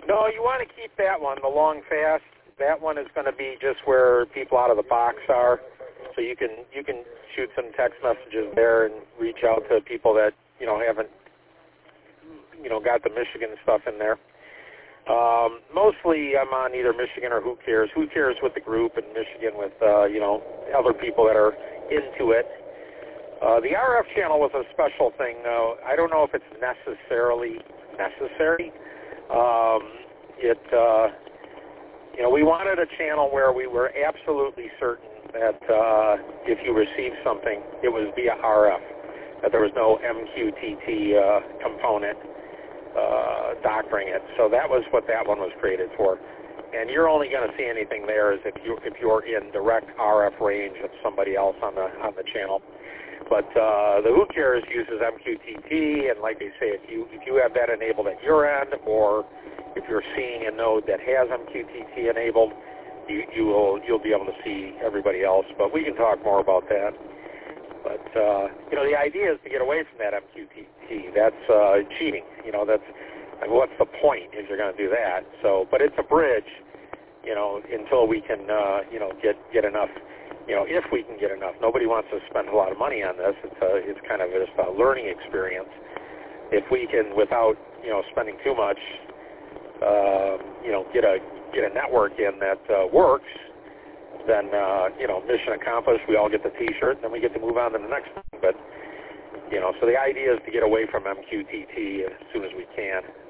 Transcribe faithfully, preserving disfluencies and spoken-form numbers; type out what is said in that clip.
No, you want to keep that one, the long fast. That one is going to be just where people out of the box are, so you can you can shoot some text messages there and reach out to people that you know haven't you know got the Michigan stuff in there. Um, mostly, I'm on either Michigan or Who Cares. Who Cares with the group, and Michigan with uh, you know other people that are into it. Uh, the R F channel was a special thing, though. I don't know if it's necessarily necessary. Um, it, uh, you know, we wanted a channel where we were absolutely certain that uh, if you received something, it was via R F, that there was no M Q T T uh, component uh, doctoring it. So that was what that one was created for. And you're only going to see anything there is if you if you're in direct R F range of somebody else on the on the channel. But uh, the Who Cares uses M Q T T, and like I say, if you if you have that enabled at your end, or if you're seeing a node that has M Q T T enabled, you you will you'll be able to see everybody else. But we can talk more about that. But uh, you know, the idea is to get away from that M Q T T. That's uh, cheating. You know, that's I mean, what's the point if you're going to do that? So, but it's a bridge. You know, until we can uh, you know get get enough. You know, if we can get enough. Nobody wants to spend a lot of money on this. It's a, it's kind of just a learning experience. If we can, without you know spending too much, uh, you know, get a get a network in that uh, works, then uh, you know, mission accomplished. We all get the T-shirt, and then we get to move on to the next thing. But you know, so the idea is to get away from M Q T T as soon as we can.